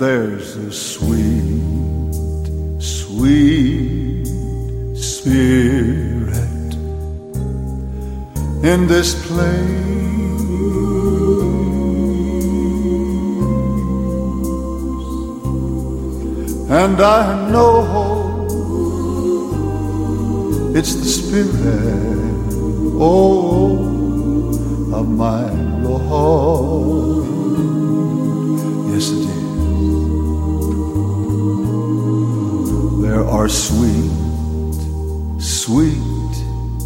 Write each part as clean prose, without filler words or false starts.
There's a sweet, sweet spirit in this place, and I know it's the spirit, oh, of my Lord. Yes, it is. There are sweet, sweet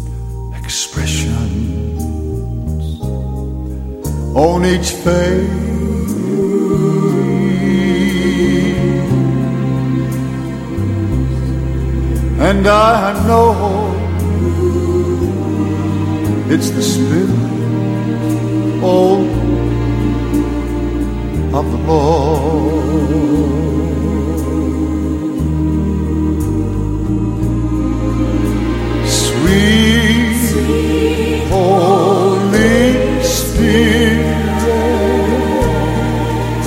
expressions on each face, and I know it's the spirit, oh, of the Lord. Sweet Holy Spirit,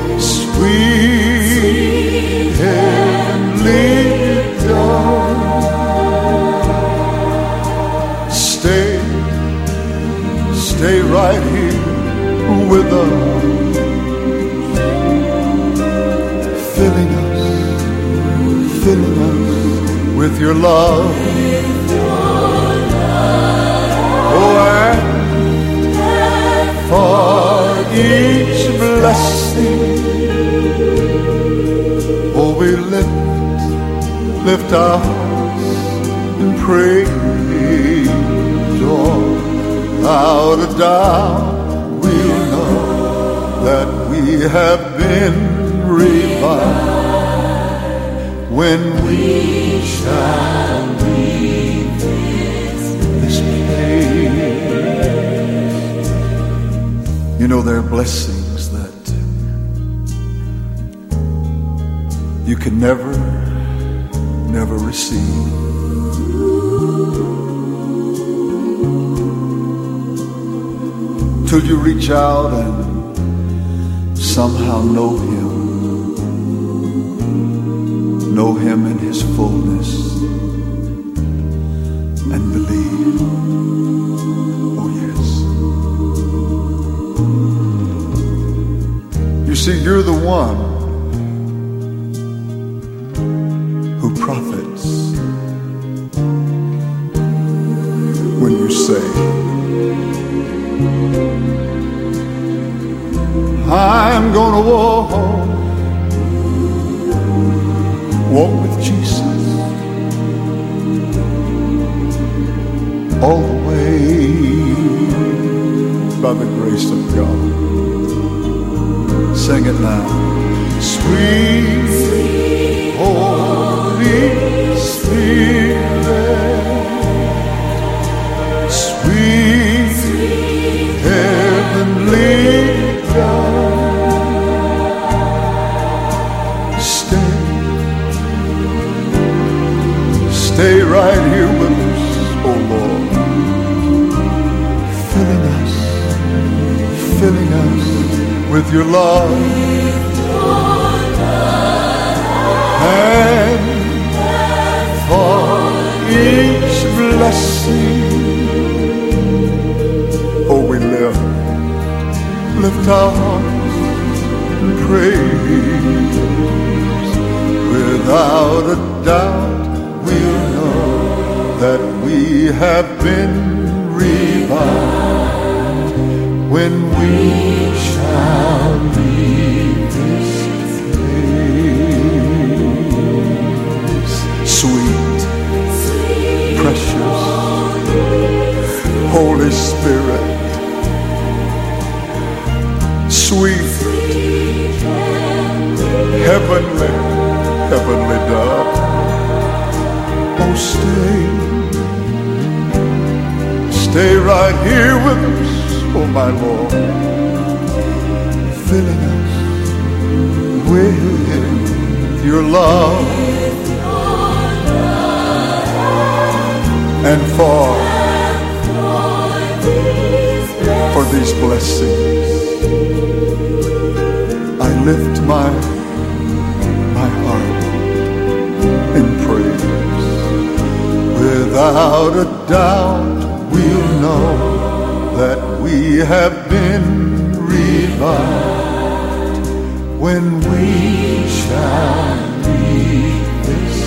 sweet heavenly dove, stay right here with us, filling us with your love. Oh, and for each blessing, oh, we lift our hearts and praise. Oh, without a doubt, we'll know that we have been revived when we shall leave this place. You know, there are blessings that you can never receive. Till you reach out and somehow know him in his fullness and believe. Oh yes. You see, you're the one who profits when you say, I'm gonna walk with Jesus all the way by the grace of God. Sing it now. Sweet Holy Spirit, sweet heavenly dove, stay right here with us, oh Lord, filling us with your love, and for each blessing, oh, we lift our hearts and praise. Without a doubt, we'll know that we have been revived when we shall leave this place. Sweet, precious Holy Spirit, sweet, heavenly dove, oh, stay right here with us, oh my Lord, filling us with your love, and for these blessings, I lift my praise. Without a doubt, we'll know that we have been revived when we shall leave this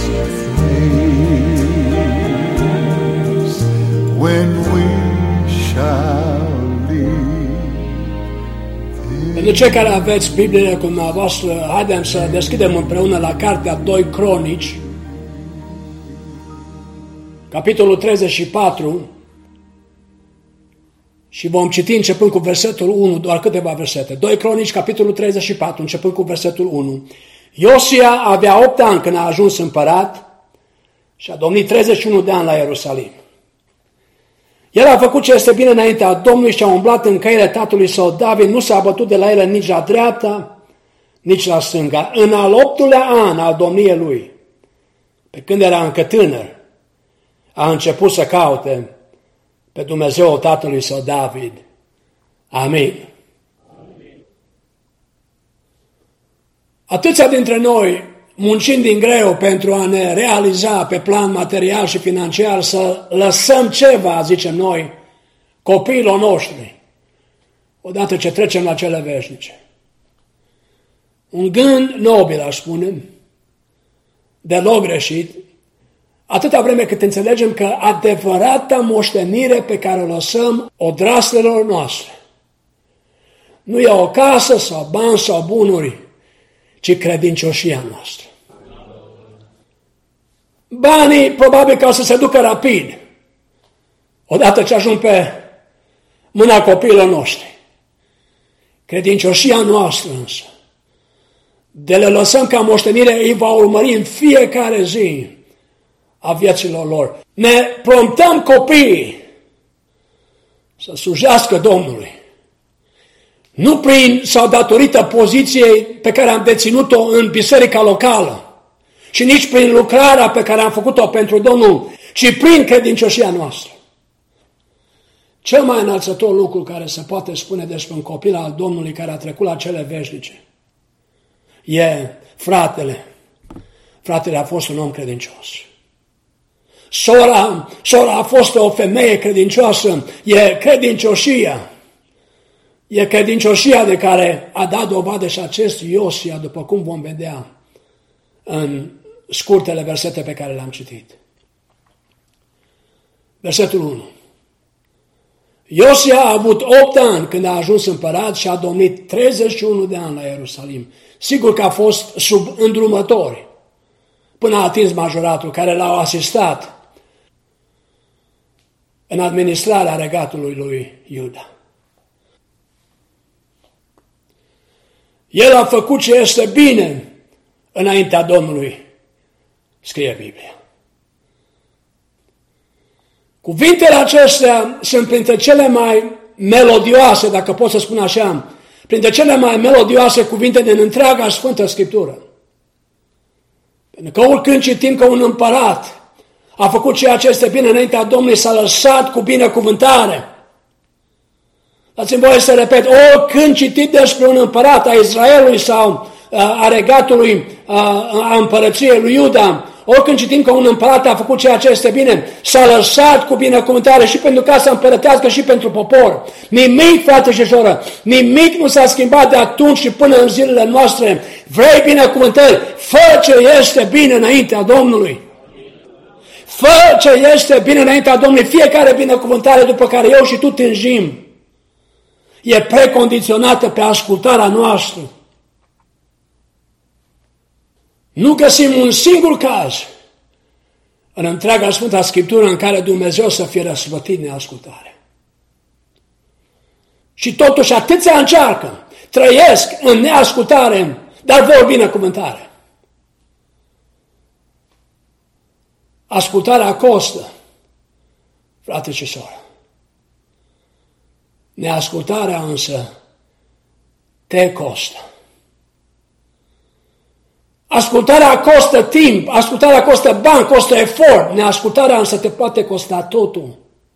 place. When we shall leave this. Pentru cei care aveți Bibliile cu dumneavoastră, haidem să deschidem împreună la cartea 2 Cronici, capitolul 34, și vom citi începând cu versetul 1, doar câteva versete. 2 Cronici, capitolul 34, începând cu versetul 1. Iosia avea 8 ani când a ajuns împărat și a domnit 31 de ani la Ierusalim. El a făcut ce este bine înaintea Domnului și a umblat în căile tatălui său David, nu s-a bătut de la ele nici la dreapta, nici la stânga. În al 8-lea an al domniei lui, pe când era încă tânăr, a început să caute pe Dumnezeul tatălui său David. Amin. Atâția dintre noi muncim din greu pentru a ne realiza pe plan material și financiar, să lăsăm ceva, zicem noi, copiilor noștri, odată ce trecem la cele veșnice. Un gând nobil, aș spune, deloc greșit, atâta vreme cât înțelegem că adevărata moștenire pe care o lăsăm odraslelor noastre nu e o casă sau bani sau bunuri, ci credincioșia noastră. Banii probabil că o să se ducă rapid, odată ce ajung pe mâna copiilor noștri. Credincioșia noastră însă, de le lăsăm ca moștenire, îi va urmări în fiecare zi a vieților lor. Ne promptăm copiii să slujească Domnului. Nu prin sau datorită poziției pe care am deținut-o în biserica locală și nici prin lucrarea pe care am făcut-o pentru Domnul, ci prin credincioșia noastră. Cel mai înălțător lucru care se poate spune despre un copil al Domnului care a trecut la cele veșnice e fratele. Fratele a fost un om credincios. Sora a fost o femeie credincioasă. E credincioșia. E credincioșia de care a dat dovadă și acest Iosia, după cum vom vedea în scurtele versete pe care le-am citit. Versetul 1. Iosia a avut 8 ani când a ajuns împărat și a domnit 31 de ani la Ierusalim. Sigur că a fost sub îndrumători până a atins majoratul, care l-au asistat în administrarea regatului lui Iuda. El a făcut ce este bine înaintea Domnului, scrie Biblia. Cuvintele acestea sunt printre cele mai melodioase, dacă pot să spun așa, printre cele mai melodioase cuvinte din întreaga Sfântă Scriptură. Pentru că oricând citim că un împărat a făcut ceea ce este bine înaintea Domnului, s-a lăsat cu binecuvântare. Dați-mi voie să repet, oricând citim despre un împărat a Israelului sau a regatului, a împărăției lui Iuda, oricând citim că un împărat a făcut ceea ce este bine, s-a lăsat cu binecuvântare și pentru casa împărătească și pentru popor. Nimic, frate și soră, nimic nu s-a schimbat de atunci și până în zilele noastre. Vrei binecuvântări? Fă ce este bine înaintea Domnului. Fă ce este bine înaintea Domnului. Fiecare binecuvântare după care eu și tu tânjim e precondiționată pe ascultarea noastră. Nu găsim un singur caz în întreaga Sfânta Scriptură în care Dumnezeu să fie răsplătit neascultare. Și totuși atâția încearcă, trăiesc în neascultare, dar vor binecuvântare. Ascultarea costă, frate și soră. Neascultarea însă te costă. Ascultarea costă timp, ascultarea costă bani, costă efort. Neascultarea însă te poate costa totul.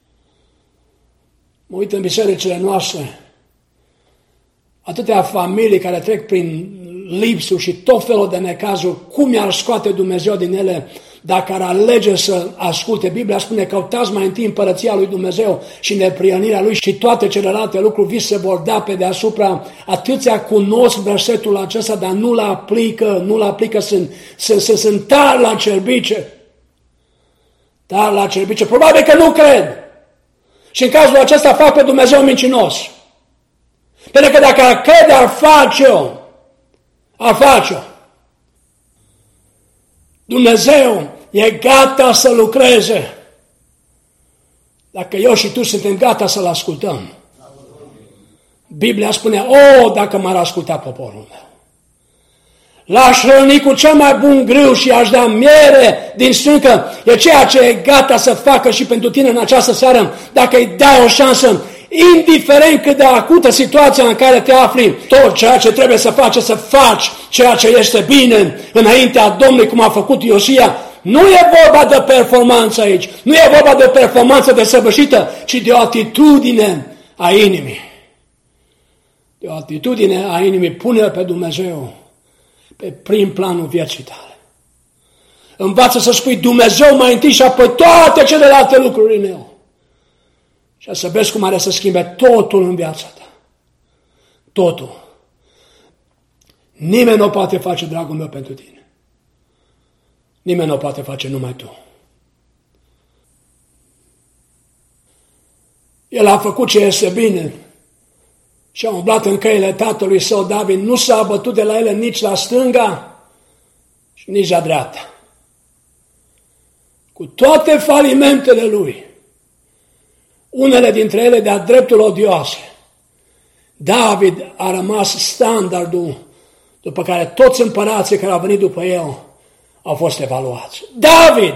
Mă uit în bisericile noastre, atâtea familii care trec prin lipsuri și tot felul de necazuri, cum i-ar scoate Dumnezeu din ele dacă ar alege să asculte. Biblia spune, căutați mai întâi împărăția lui Dumnezeu și neprionirea lui și toate celelalte lucruri vi se vor da pe deasupra. Atâția cunosc versetul acesta, dar nu-l aplică, sunt tari la cerbice. Tari la cerbice. Probabil că nu cred. Și în cazul acesta fac pe Dumnezeu mincinos. Pentru că dacă ar crede, ar face-o. Dumnezeu e gata să lucreze. Dacă eu și tu suntem gata să-L ascultăm. Biblia spune, dacă m-ar asculta poporul meu. L-aș hrăni cu cel mai bun grâu și aș da miere din strâncă. E ceea ce e gata să facă și pentru tine în această seară, dacă îi dai o șansă. Indiferent cât de acută situația în care te afli, tot ceea ce trebuie să faci, să faci ceea ce este bine înaintea Domnului, cum a făcut Iosia. Nu e vorba de performanță aici, nu e vorba de performanță desăvârșită, ci de o atitudine a inimii. De o atitudine a inimii, pune pe Dumnezeu pe prim planul vieții tale. Învață să spui Dumnezeu mai întâi și apoi toate celelalte lucruri în el. Și să vezi cum are să schimbe totul în viața ta. Totul. Nimeni nu o poate face, dragul meu, pentru tine. Nimeni nu o poate face, numai tu. El a făcut ce este bine și a umblat în căile tatălui său David. Nu s-a abătut de la ele nici la stânga și nici la dreapta. Cu toate falimentele lui, unele dintre ele de-a dreptul odioase, David a rămas standardul după care toți împărații care au venit după el au fost evaluați. David!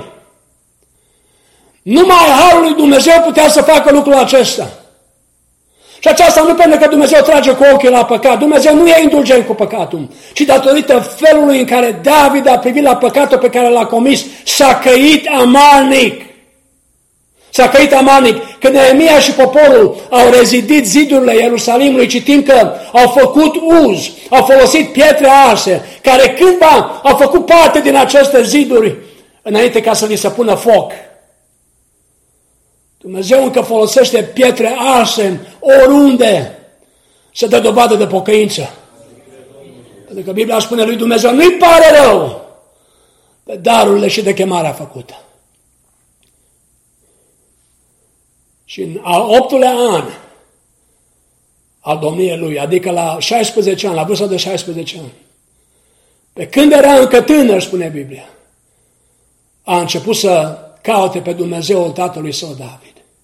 Numai harul lui Dumnezeu putea să facă lucrul acesta. Și aceasta nu pentru că Dumnezeu trage cu ochii la păcat. Dumnezeu nu e indulgent cu păcatul, ci datorită felului în care David a privit la păcatul pe care l-a comis, s-a căit amarnic. S-a căit amarnic. Când Neemia și poporul au rezidit zidurile Ierusalimului, citim că au făcut uz, au folosit pietre arse, care cândva au făcut parte din aceste ziduri, înainte ca să li se pună foc. Dumnezeu încă folosește pietre arse oriunde să dă dovadă de pocăință. Pentru că Biblia spune lui Dumnezeu, nu-i pare rău de darurile și de chemarea făcută. Și în al 8-lea an al domniei lui, adică la 16 ani, la vârsta de 16 ani, pe când era încă tânăr, spune Biblia, a început să caute pe Dumnezeul tatălui său David.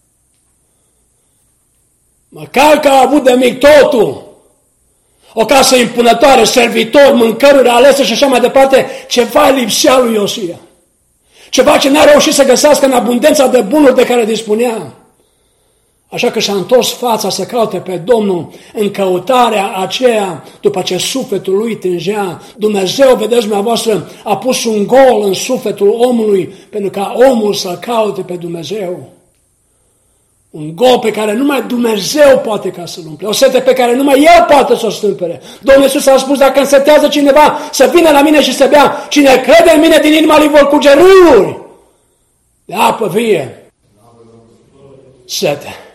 Măcar că a avut de mic totul, o casă impunătoare, servitori, mâncăruri alese și așa mai departe, ceva lipsea lui Iosia. Ceva ce n-a reușit să găsească în abundența de bunuri de care dispunea. Așa că și-a întors fața să caute pe Domnul în căutarea aceea, după ce sufletul lui tângea. Dumnezeu, vedeți dumneavoastră, a pus un gol în sufletul omului pentru ca omul să caute pe Dumnezeu. Un gol pe care numai Dumnezeu poate ca să-l umple. O sete pe care numai El poate să o stâmpere. Domnul Iisus a spus, dacă însetează cineva să vină la mine și să bea, cine crede în mine din inima lui vor curge râuri de apă vie. Sete.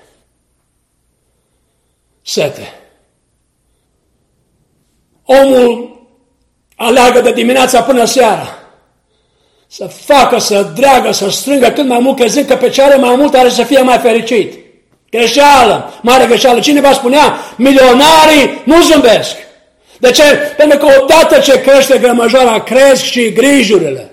Omul aleagă de dimineața până seara să facă, să dreagă, să strângă cât mai mult, crezând că pe ce are mai mult are să fie mai fericit. Greșeală, mare greșeală. Cineva spunea, milionarii nu zâmbesc. De ce? Pentru că odată ce crește grămăjoara, cresc și grijurile.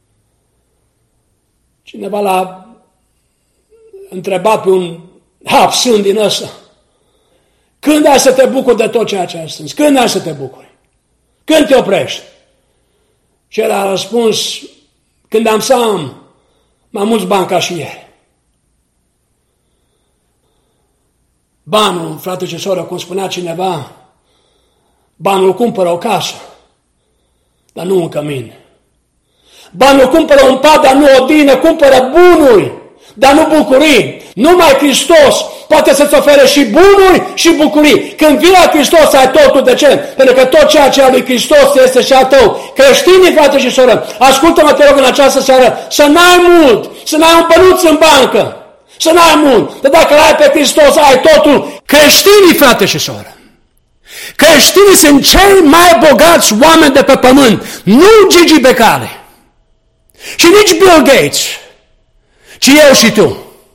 Cineva l-a întrebat pe un hapsând din ăsta, când ai să te bucuri de tot ceea ce ai strâns? Când ai să te bucuri? Când te oprești? Și el a răspuns, când am să am mai mulți bani ca și ieri. Banul, frate și soră, cum spunea cineva, banul cumpără o casă, dar nu un cămin. Banul cumpără un pat, dar nu o dină, cumpără bunuri, dar nu bucurii. Numai Hristos poate să-ți ofere și bunuri și bucurii. Când vii la Hristos ai totul. De ce? Pentru că tot ceea ce a lui Hristos este și a tău. Creștinii, frate și soră, ascultă-mă, te rog, în această seară, să n-ai mult, să n-ai un bănuț în bancă, să n-ai mult. Dar dacă l-ai pe Hristos, ai totul. Creștinii, frate și soră, creștinii sunt cei mai bogați oameni de pe pământ. Nu Gigi Becali și nici Bill Gates, ci eu și tu.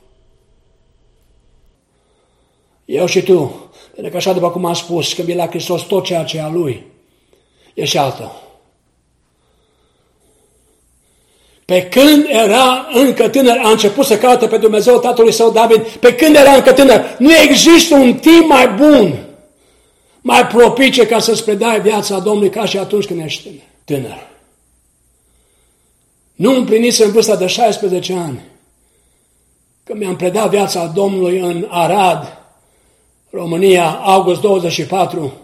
Eu și tu. Pentru că așa, după cum am spus, când vii la Hristos, tot ceea ce e a Lui e și al tău. Pe când era încă tânăr, a început să caute pe Dumnezeu tatălui său David. Pe când era încă tânăr, nu există un timp mai bun, mai propice ca să-ți predai viața Domnului ca și atunci când ești tânăr. Nu împlinisem vârsta de 16 ani când mi-am predat viața Domnului în Arad, România, august 24,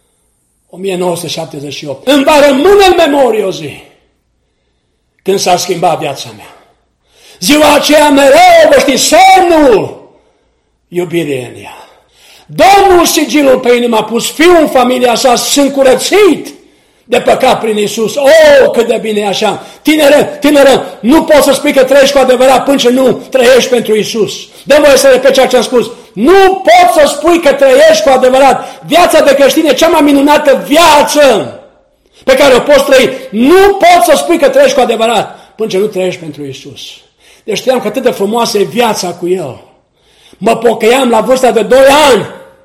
1978. Îmi va rămâne în memorie o zi când s-a schimbat viața mea. Ziua aceea mereu vă știți semnul iubirii în ea. Domnul sigilul pe inimă a pus fiul în familia sa, sunt curățit de păcat prin Iisus. Oh, cât de bine e așa! Tânără, nu poți să spui că trăiești cu adevărat până ce nu trăiești pentru Iisus. Dă-mi voie să repet ceea ce am spus. Nu poți să spui că trăiești cu adevărat. Viața de creștin e cea mai minunată viață pe care o poți trăi. Nu poți să spui că trăiești cu adevărat până ce nu trăiești pentru Iisus. Deci știam că atât de frumoasă e viața cu El. Mă pocăiam la vârsta de 2 ani.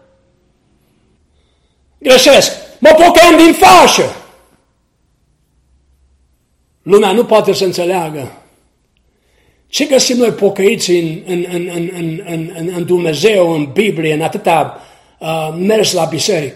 Greșesc. Mă pocăiam din fașă. Lumea nu poate să înțeleagă ce găsim noi pocăiți în Dumnezeu, în Biblie, în atâta mers la biserică.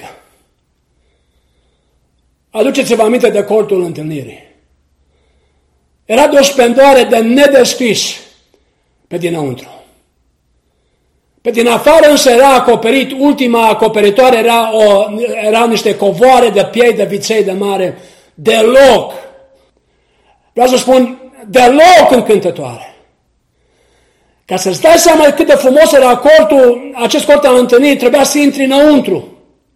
Aduceți-vă aminte de cortul întâlnirii. Era de o splendoare de nedescris pe dinăuntru. Pe din afară însă era acoperit, ultima acoperitoare erau niște covoare de piei de viței de mare, deloc, vreau să spun, deloc încântătoare. Ca să-ți dai seama cât de frumos era cortul, acest cort al întâlnirii, trebuia să intri înăuntru.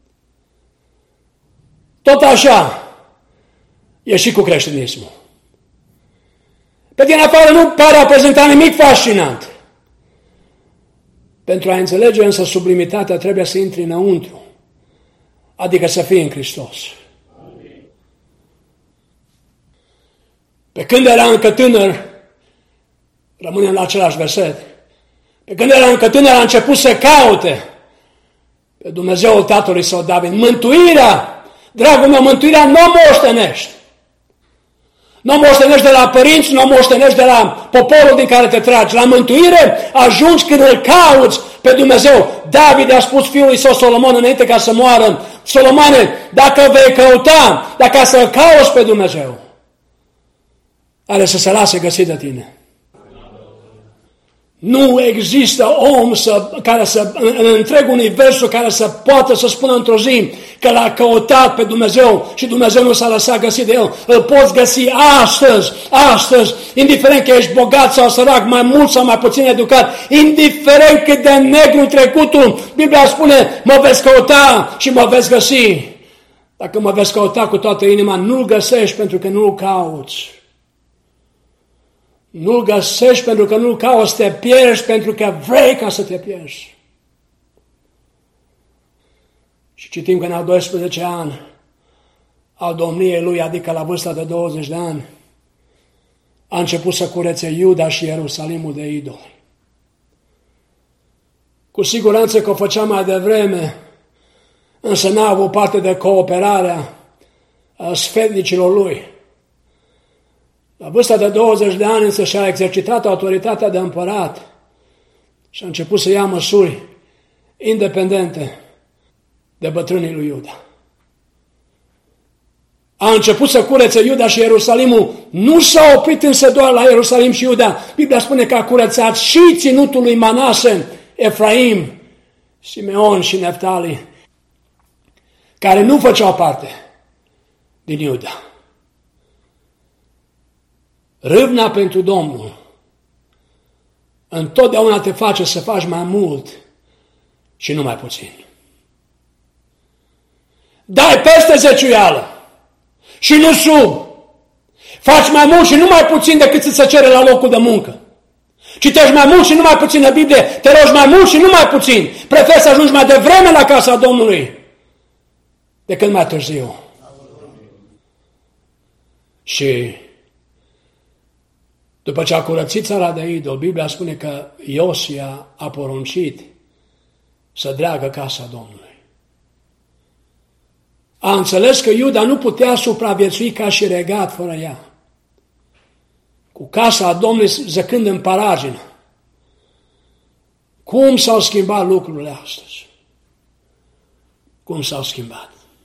Tot așa e și cu creștinismul. Pe din afară nu pare a prezenta nimic fascinant. Pentru a înțelege însă sublimitatea trebuie să intri înăuntru, adică să fii în Hristos. Pe când era încă tânăr, rămânem la același verset, pe când era încă tânăr a început să caute pe Dumnezeul tatălui său David. Mântuirea, dragul meu, mântuirea nu o moștenești. Nu o moștenești de la părinți, nu o moștenești de la poporul din care te tragi. La mântuire ajungi când îl cauți pe Dumnezeu. David a spus fiului său Solomon înainte ca să moară: Solomone, dacă vei căuta, dacă să-l cauți pe Dumnezeu, are să se lase găsit de tine. Nu există om în întreg universul care să poată să spună într-o zi că l-a căutat pe Dumnezeu și Dumnezeu nu s-a lăsat găsit de el. Îl poți găsi astăzi, indiferent că ești bogat sau sărac, mai mult sau mai puțin educat, indiferent cât de negru trecutul. Biblia spune: mă veți căuta și mă veți găsi. Dacă mă veți căuta cu toată inima, nu-l găsești pentru că nu-l cauți. Nu-l găsești pentru că nu-l cauți, te pierzi pentru că vrei ca să te pierzi. Și citim că în al 12 an al domniei lui, adică la vârsta de 20 de ani, a început să curețe Iuda și Ierusalimul de idoli. Cu siguranță că o făcea mai devreme, însă n-a avut parte de cooperarea sfetnicilor lui. La vârsta de 20 de ani însă și-a exercitat autoritatea de împărat și a început să ia măsuri independente de bătrânii lui Iuda. A început să curețe Iuda și Ierusalimul, nu s-a oprit însă doar la Ierusalim și Iuda. Biblia spune că a curățat și ținutul lui Manase, Efraim, Simeon și Neftali, care nu făceau parte din Iuda. Râvna pentru Domnul întotdeauna te face să faci mai mult și nu mai puțin. Dai peste zeciuială și nu sub. Faci mai mult și nu mai puțin decât ți se cere la locul de muncă. Citești mai mult și nu mai puțin în Biblie, te rogi mai mult și nu mai puțin. Preferi să ajungi mai devreme la casa Domnului decât mai târziu. Și după ce a curățit țara de idol, Biblia spune că Iosia a poruncit să dreagă casa Domnului. A înțeles că Iuda nu putea supraviețui ca și regat fără ea. Cu casa Domnului zăcând în paragină. Cum s-au schimbat lucrurile astăzi? Cum s-au schimbat?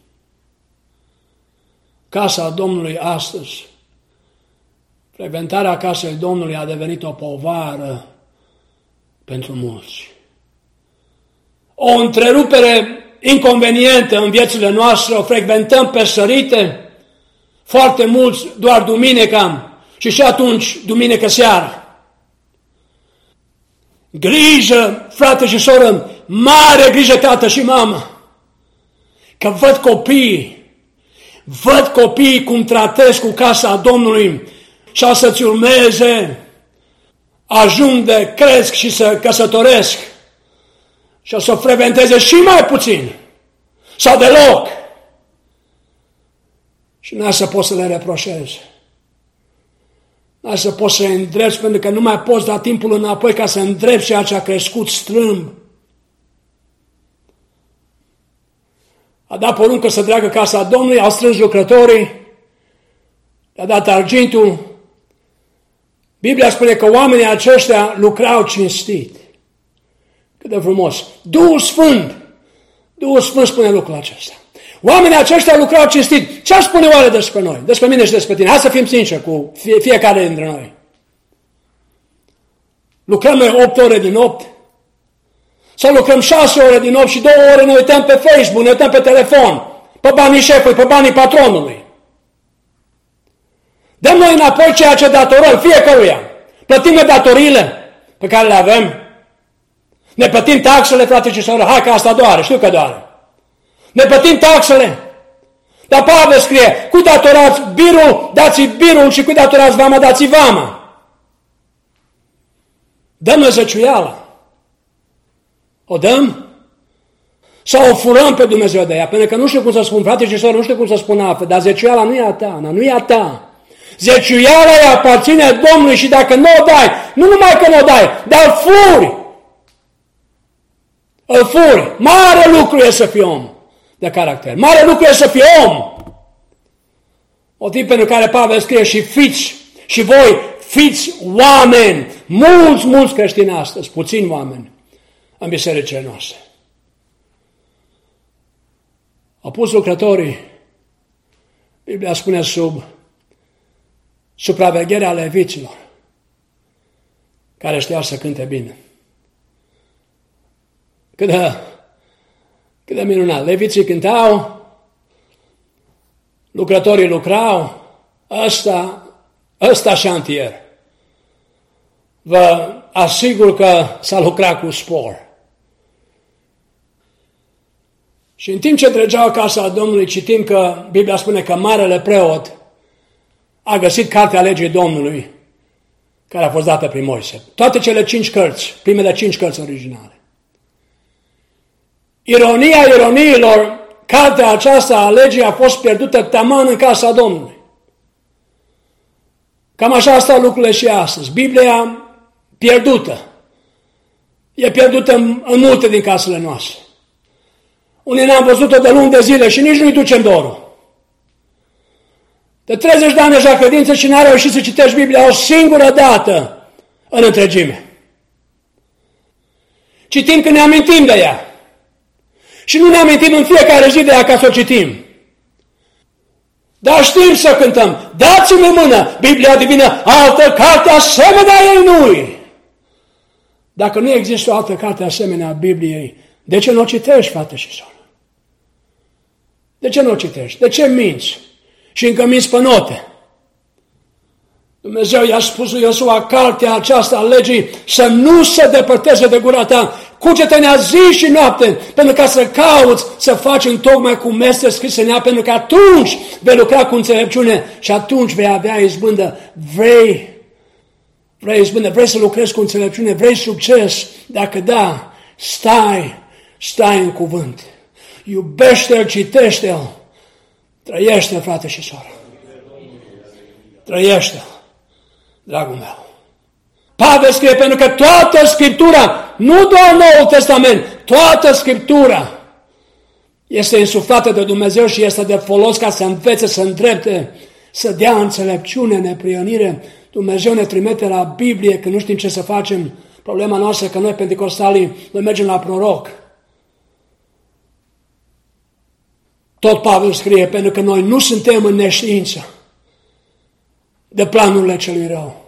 Casa Domnului astăzi, frecventarea casei Domnului a devenit o povară pentru mulți. O întrerupere inconvenientă în viețile noastre, o frecventăm pe sărite, foarte mulți doar duminica și atunci duminică seara. Grijă, frate și soră, mare grijă tată și mamă, că văd copiii cum tratez cu casa Domnului și a să-ți urmeze, ajung de cresc și să căsătoresc și o să frecventeze și mai puțin sau deloc. Și n-ai să poți să le reproșezi. N-ai să poți să-i îndrepți, pentru că nu mai poți da timpul înapoi ca să îndrepți ceea ce a crescut strâmb. A dat poruncă să dreagă casa Domnului, au strâns lucrătorii, le-a dat argintul. Biblia spune că oamenii aceștia lucrau cinstit. Cât de frumos! Duhul Sfânt spune lucrul acesta. Oamenii aceștia lucrau cinstit. Ce spune oare despre noi? Despre mine și despre tine? Hai să fim sinceri cu fiecare dintre noi. Lucrăm noi 8 ore din 8? Sau lucrăm 6 ore din 8 și 2 ore ne uităm pe Facebook, ne uităm pe telefon, pe banii șefului, pe banii patronului? Dăm noi înapoi ceea ce datorăm fiecăruia. Plătim datoriile pe care le avem. Ne plătim taxele, frate și soră. Hai că asta doare, știu că doare. Ne plătim taxele. Dar Pavel scrie, cui datorați birul, dați-i birul, și cui datorați vama, dați-i vama. Dăm zeciuiala. O dăm? Sau o furăm pe Dumnezeu de ea? Pentru că nu știu cum să spun, frate și soră, nu știu cum să spun altfel, dar zeciuiala nu e a ta, nu e a ta. Zeciuiala îi aparține Domnului și dacă nu o dai, nu numai că nu o dai, dar îl furi. Mare lucru e să fii om de caracter. Mare lucru e să fii om. Motiv pentru care Pavel scrie și voi fiți oameni. Mulți creștini astăzi, puțini oameni în bisericile noastre. Au pus lucrătorii, Biblia spune, sub supravegherea leviților, care știau să cânte bine. Cât de minunat. Leviții cântau, lucrătorii lucrau, ăsta șantier. Vă asigur că s-a lucrat cu spor. Și în timp ce trăgeau casa Domnului, citim că Biblia spune că marele preot a găsit cartea legii Domnului, care a fost dată prin Moise. Toate cele 5 cărți, primele 5 cărți originale. Ironia ironiilor, cartea aceasta a legii a fost pierdută taman în casa Domnului. Cam așa stau lucrurile și astăzi. Biblia pierdută. E pierdută în multe din casele noastre. Unii n-am văzut-o de luni de zile și nici nu-i ducem dorul. De 30 de ani deja credință și n-a reușit să citești Biblia o singură dată în întregime. Citim când ne amintim de ea. Și nu ne amintim în fiecare zi de ea ca să o citim. Dar știm să cântăm. Dați-mi în mână Biblia divină, altă carte asemenea ei nu-i. Dacă nu există o altă carte asemenea Bibliei, de ce nu o citești, frate și soră? De ce nu o citești? De ce minți? Și încă minți pe note. Dumnezeu i-a spus lui Iosua, cartea aceasta a legii să nu se depărteze de gura ta, Cugetă-ne zi și noapte, pentru ca să cauți să faci întocmai cum este scris în ea, pentru că atunci vei lucra cu înțelepciune și atunci vei avea izbândă. Vrei izbândă, vrei să lucrezi cu înțelepciune, vrei succes? Dacă da, stai în cuvânt. Iubește-l, citește-l, trăiește-l, frate și soră. Trăiește-l, dragul meu. Pavel scrie, pentru că toată Scriptura, nu doar Noul Testament, toată Scriptura este insuflată de Dumnezeu și este de folos ca să învețe, să îndrepte, să dea înțelepciune, neprihănire. Dumnezeu ne trimite la Biblie, că nu știm ce să facem. Problema noastră că noi, penticostalii, noi mergem la proroc. Tot Pavel scrie, pentru că noi nu suntem în neștiință de planurile celui rău.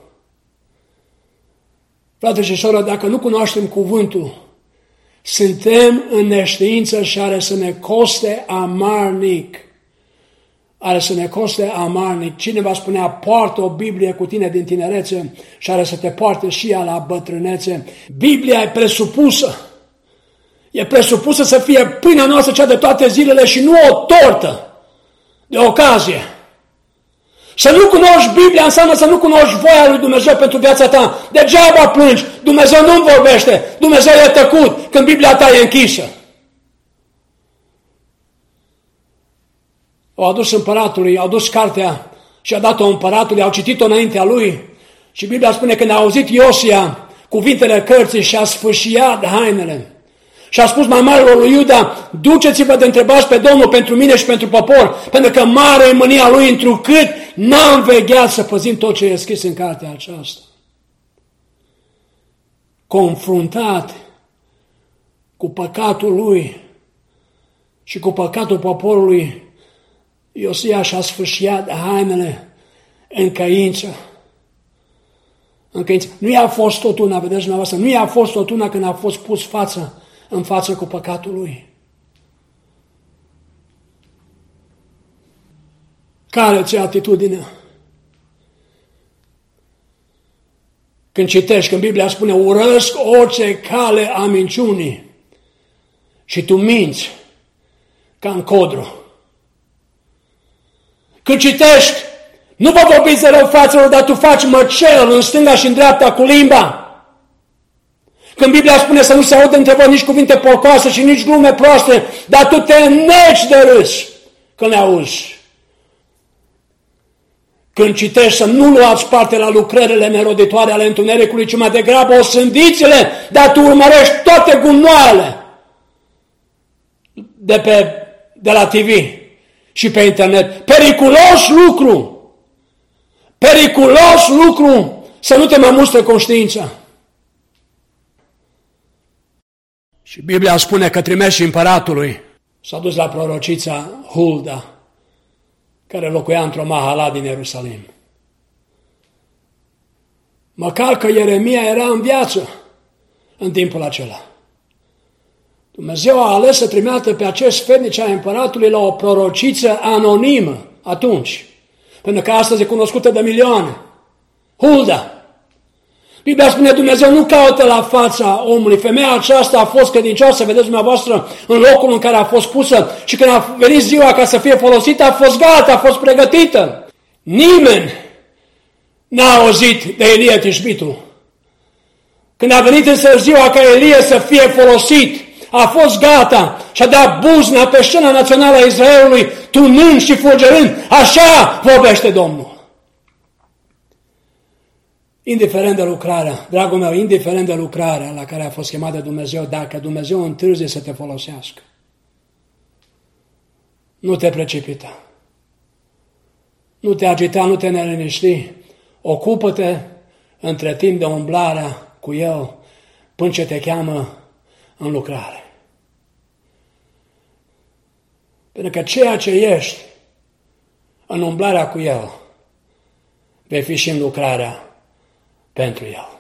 Frate și soră, dacă nu cunoaștem cuvântul, suntem în neștiință și are să ne coste amarnic. Are să ne coste amarnic. Cineva spunea, poartă o Biblie cu tine din tinerețe și are să te poarte și ea la bătrânețe. Biblia e presupusă. E presupusă să fie pâinea noastră cea de toate zilele și nu o tortă de ocazie. Să nu cunoști Biblia înseamnă să nu cunoști voia lui Dumnezeu pentru viața ta. Degeaba plângi, Dumnezeu nu vorbește, Dumnezeu e tăcut când Biblia ta e închisă. Au adus împăratului, au adus cartea și a dat-o împăratului, au citit-o înaintea lui și Biblia spune că când a auzit Iosia cuvintele cărții și a sfâșiat hainele și a spus mai marilor lui Iuda, duceți-vă de întrebați pe Domnul pentru mine și pentru popor, pentru că mare e mânia lui, întrucât n-am vegheat să păzim tot ce e scris în cartea aceasta. Confruntat cu păcatul lui și cu păcatul poporului, Iosia și-a sfâșiat hainele în căință. În căință. Nu i-a fost tot una, vedeți dumneavoastră, nu i-a fost tot una când a fost pus în față cu păcatul lui. Care ți-e atitudinea? Când citești, când Biblia spune, urăsc orice cale a minciunii și tu minți ca în codru. Când citești, nu vă vorbiți de rău, fraților, dar tu faci măcel în stânga și în dreapta cu limba. Când Biblia spune să nu se audă între voi nici cuvinte porcoase și nici glume proaste, dar tu te neci de râs când le auzi. Când citești să nu luați parte la lucrările neroditoare ale întunericului, ci mai degrabă osândiți-le, dar tu urmărești toate gunoaiele de la TV și pe internet. Periculos lucru să nu te mai mustre conștiința. Și Biblia spune că trimeși împăratului. S-a dus la prorocița Hulda, care locuia într-o mahala din Ierusalim. Măcar că Ieremia era în viață în timpul acela. Dumnezeu a ales să trimeată pe acest sfetnic al împăratului la o prorociță anonimă atunci, pentru că astăzi e cunoscută de milioane. Hulda. Biblia spune, Dumnezeu nu caută la fața omului. Femeia aceasta a fost credincioasă, vedeți dumneavoastră, în locul în care a fost pusă și când a venit ziua ca să fie folosită, a fost gata, a fost pregătită. Nimeni n-a auzit de Elie Tishbitul. Când a venit însă ziua ca Elie să fie folosit, a fost gata și a dat buzna pe scena națională a Israelului, tunând și fulgerând. Așa vorbește Domnul. Indiferent de lucrarea, dragul meu, indiferent de lucrarea la care a fost chemat de Dumnezeu, dacă Dumnezeu întârzie să te folosească, nu te precipita, nu te agita, nu te neliniști, ocupă-te între timp de umblarea cu El până ce te cheamă în lucrare. Pentru că ceea ce ești în umblarea cu El, vei fi și în lucrarea pentru El.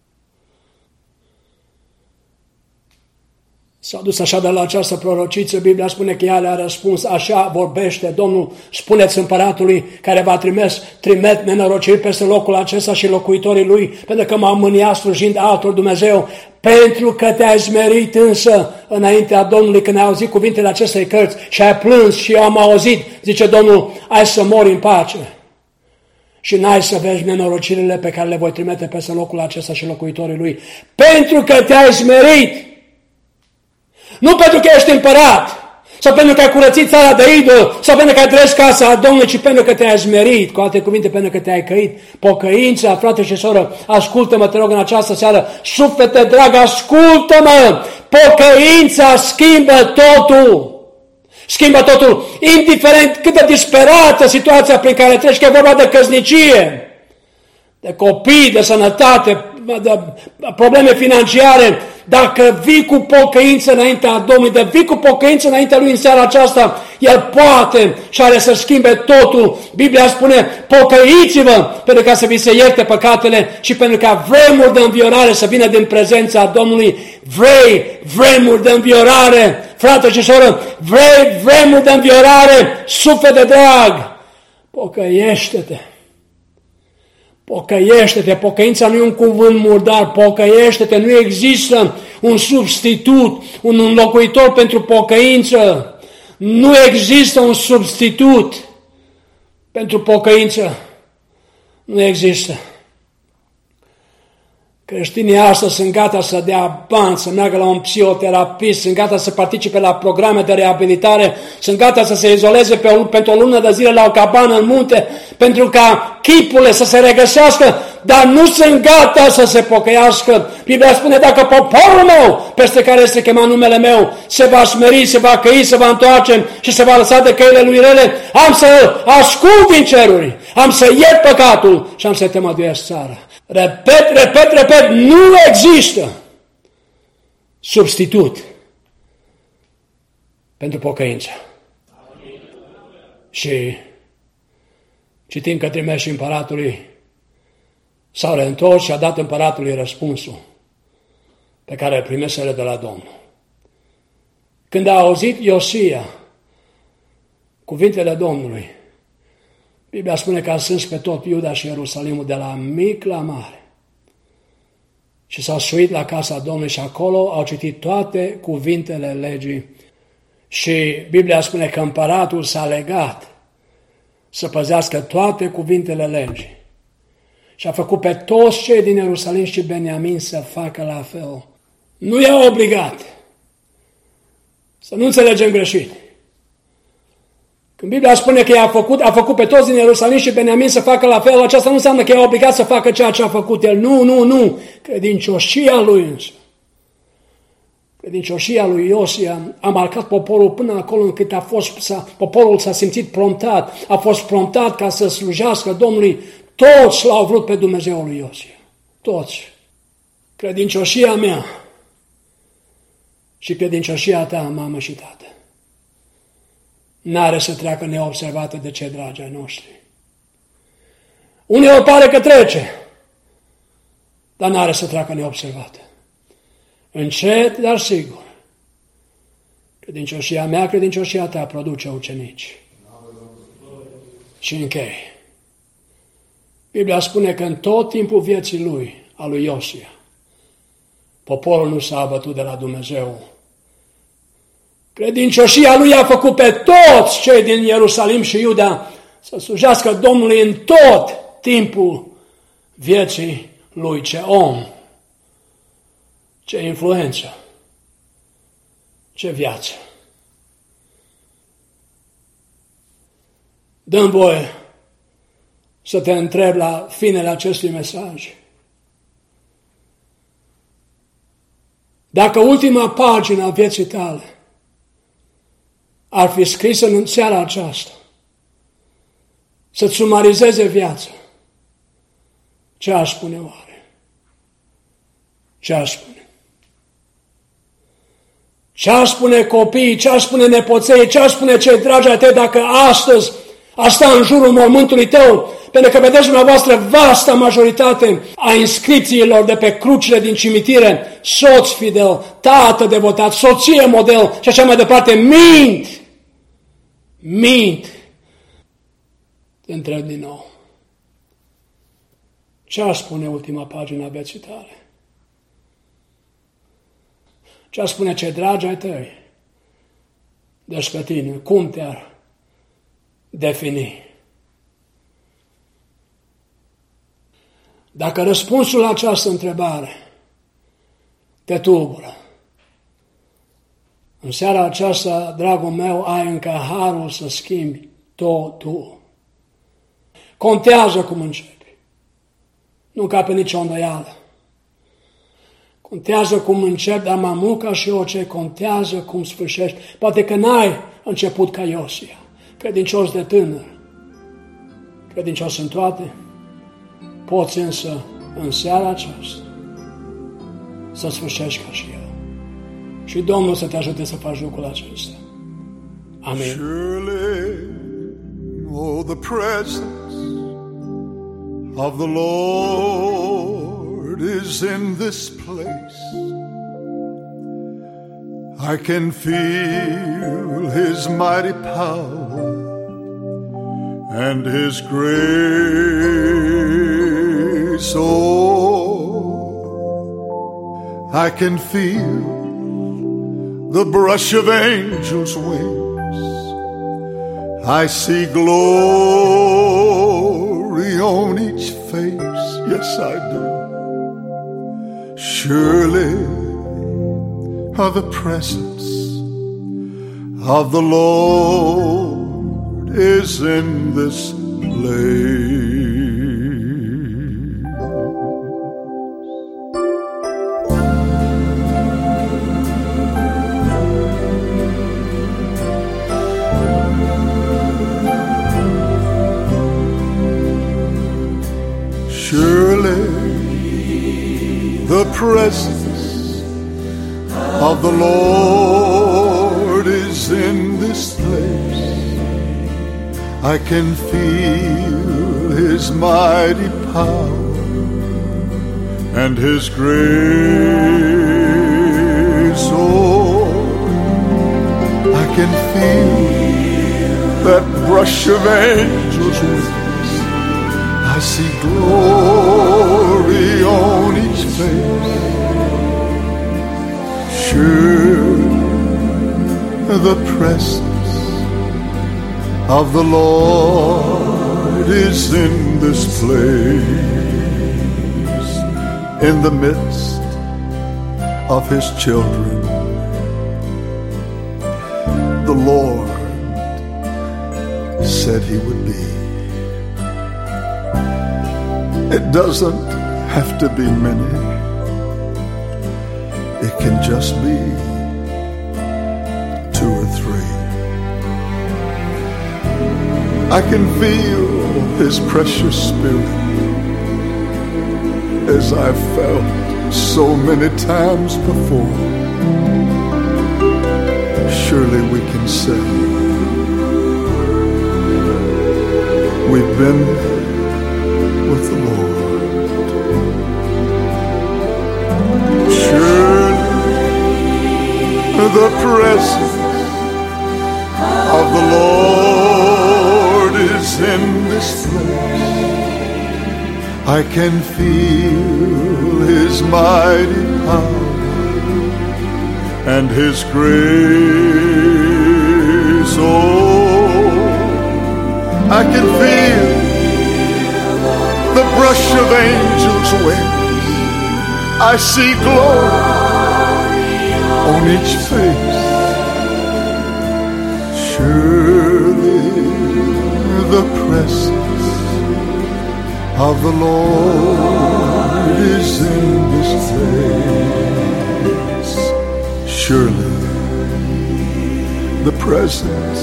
S-a dus așa de la această prorociță, Biblia spune că ea le-a răspuns, așa vorbește Domnul, spuneți împăratului care v-a trimet nenorociri peste locul acesta și locuitorii lui, pentru că m-au mâniat slujind altor Dumnezeu. Pentru că te-ai smerit însă înaintea Domnului când ai auzit cuvintele acestei cărți și ai plâns și eu am auzit, zice Domnul, ai să mori în pace. Și n-ai să vezi nenorocirile pe care le voi trimite peste locul acesta și locuitorii lui. Pentru că te-ai smerit. Nu pentru că ești împărat, sau pentru că ai curățit țara de idol, sau pentru că ai trăit casa Domnului, ci pentru că te-ai smerit, cu alte cuvinte, pentru că te-ai căit. Pocăința, frate și soră, ascultă-mă, te rog, în această seară, suflete drag, ascultă-mă, pocăința schimbă totul. Schimbă totul, indiferent cât de disperată situația prin care treci, că e vorba de căsnicie, de copii, de sănătate, de probleme financiare. Dacă vii cu pocăință înaintea Domnului, de vii cu pocăință înaintea Lui în seara aceasta, El poate și are să schimbe totul. Biblia spune, pocăiți-vă pentru ca să vi se ierte păcatele și pentru ca vremuri de înviorare să vină din prezența Domnului. Vrei vremuri de înviorare, frate și soră, vrei vremuri de înviorare, suflet de drag, pocăiește-te. Pocăiește-te, pocăința nu e un cuvânt murdar, pocăiește-te, nu există un substitut, un înlocuitor pentru pocăință, nu există un substitut pentru pocăință, nu există. Creștinii astăzi sunt gata să dea bani, să meargă la un psihoterapist, sunt gata să participe la programe de reabilitare, sunt gata să se izoleze pentru o lună de zile la o cabană în munte, pentru ca chipurile să se regăsească, dar nu sunt gata să se pocăiască. Biblia spune, dacă poporul meu, peste care este chemat numele meu, se va smeri, se va căi, se va întoarce și se va lăsa de căile lui rele, am să ascult din ceruri, am să iert păcatul și am să te măduiesc țara. Repet, nu există substitut pentru pocăință. Și citim că trimeși împăratului, s-au reîntors și a dat împăratului răspunsul pe care îl primeseră de la Domnul. Când a auzit Iosia cuvintele Domnului, Biblia spune că a strâns pe tot Iuda și Ierusalimul de la mic la mare și s-au suit la casa Domnului și acolo au citit toate cuvintele legii și Biblia spune că împăratul s-a legat să păzească toate cuvintele legii și a făcut pe toți cei din Ierusalim și Beniamin să facă la fel. Nu i-a obligat, să nu înțelegem greșit. Când Biblia spune că a făcut pe toți din Ierusalim și Beniamin să facă la fel, aceasta nu înseamnă că i-a obligat să facă ceea ce a făcut el. Nu. Credincioșia lui însă. Credincioșia lui Iosia a marcat poporul până acolo încât poporul s-a simțit promptat. A fost promptat ca să slujească Domnului. Toți l-au vrut pe Dumnezeul lui Iosia. Toți. Credincioșia mea și credincioșia ta, mamă și tată, n-are să treacă neobservată de cei dragi ai noștri. Uneori pare că trece, dar n-are să treacă neobservată. Încet, dar sigur. Credincioșia mea, credincioșia ta produce ucenici. Și închei. Biblia spune că în tot timpul vieții lui, a lui Iosia, poporul nu s-a abătut de la Dumnezeu. Credincioșia lui a făcut pe toți cei din Ierusalim și Iuda să slujească Domnului în tot timpul vieții lui. Ce om, ce influență, ce viață. Dă-mi voie să te întreb la finele acestui mesaj. Dacă ultima pagină a vieții tale ar fi scrisă în seara aceasta, să-ți sumarizeze viața, ce aș spune oare? Ce aș spune? Ce aș spune copiii, ce aș spune nepoței, ce aș spune cei dragi ai tăi dacă astăzi ar sta în jurul mormântului tău? Pentru că vedeți dumneavoastră vasta majoritate a inscripțiilor de pe crucile din cimitire, soț fidel, tată devotat, soție model și așa mai departe, mint. Te întreb din nou. Ce ar spune ultima pagină a vieții tale? Ce spune cei dragi ai tăi despre tine? Cum te-ar defini? Dacă răspunsul la această întrebare te tulbură, în seara aceasta, dragul meu, ai încă harul să schimbi totul. Contează cum începi. Nu ca pe nicio îndoială. Contează cum începi, dar mai mult ca și orice, contează cum sfârșești. Poate că n-ai început ca Iosia, credincios de tânăr, credincios în toate, poți însă în seara aceasta să sfârșești ca și el. Și Domnul să te ajute să faci lucrul acesta. Amin. Surely, oh, the presence of the Lord is in this place. I can feel His mighty power and His grace. Oh, I can feel the brush of angels' wings. I see glory on each face. Yes, I do. Surely the presence of the Lord is in this place. Surely the presence of the Lord is in this place. I can feel His mighty power and His grace. Oh, I can feel that brush of angels' wings. I see glory on each face. Sure, the presence of the Lord is in this place, in the midst of His children. The Lord said He would be. It doesn't have to be many. It can just be 2 or 3. I can feel His precious Spirit as I've felt so many times before. Surely we can say we've been with the Lord. The presence of the Lord is in this place. I can feel His mighty power and His grace. Oh, I can feel the brush of angels' wings. I see glory on each face. Surely the presence of the Lord is in this place. Surely the presence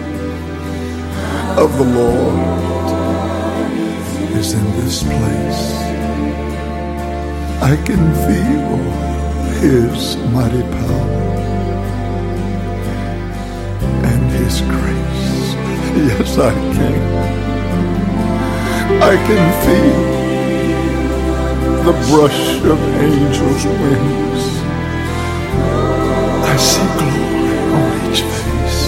of the Lord is in this place. I can feel His mighty power and His grace. Yes, I can. I can feel the brush of angels' wings. I see glory on each face.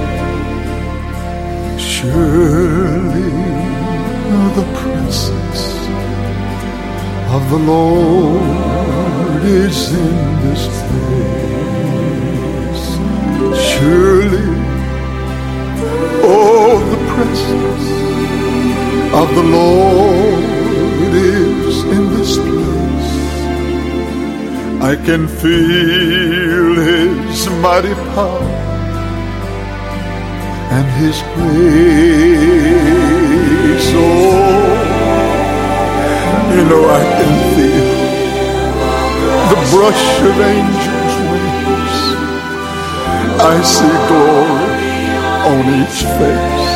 Surely the presence of the Lord is in this place. Surely, oh, the presence of the Lord is in this place. I can feel His mighty power and His grace. Oh, you know, I can feel the brush of angels' wings. I see glory on each face.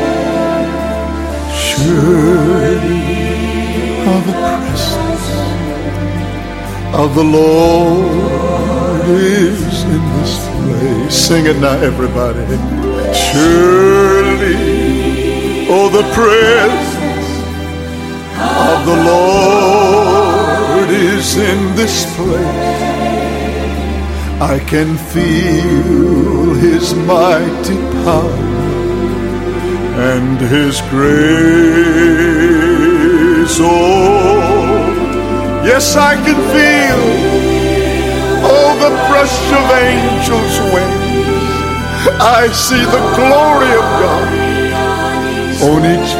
Surely, how the presence of the Lord is in this place. Sing it now, everybody. Surely, oh, the presence of the Lord is in this place. I can feel His mighty power and His grace. Oh, yes, I can feel, oh, the brush of angels' wings. I see the glory of God on each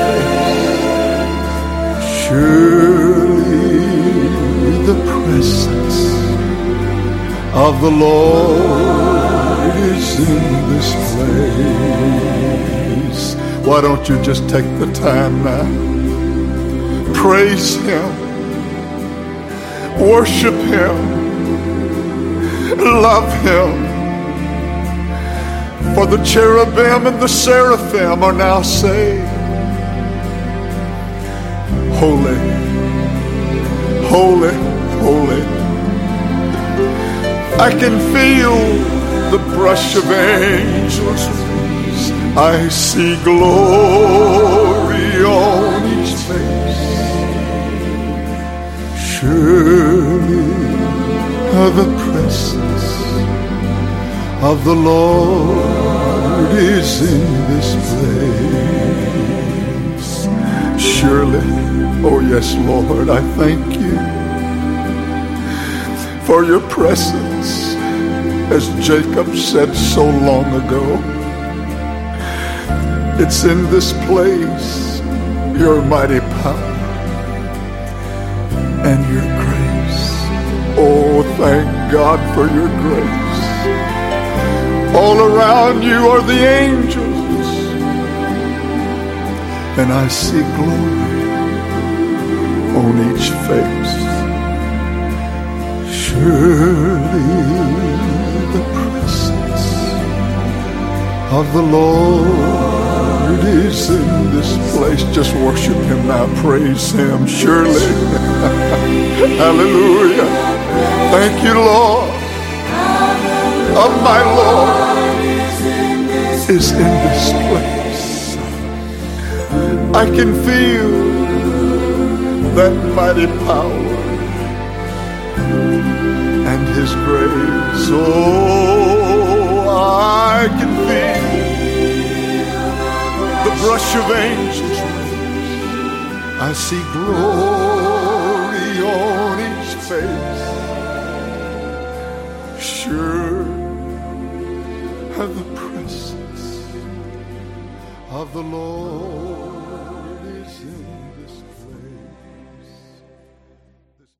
face. Surely the presence of the Lord is in this place. Why don't you just take the time now? Praise Him. Worship Him. Love Him. For the cherubim and the seraphim are now saying, holy, holy, holy. I can feel the brush of angels' wings. I see glory on each face. Surely the presence of the Lord is in this place. Surely, oh yes, Lord, I thank you for your presence, as Jacob said so long ago. It's in this place, your mighty power and your grace. Oh, thank God for your grace. All around you are the angels, and I see glory on each face. Surely the presence of the Lord is in this place. Just worship Him now. Praise Him. Surely. Hallelujah. Thank you, Lord. Of my Lord is in this place. I can feel that mighty power and His grace. Oh, I can feel the brush of angels' wings. I see glory on each face. Sure, the presence of the Lord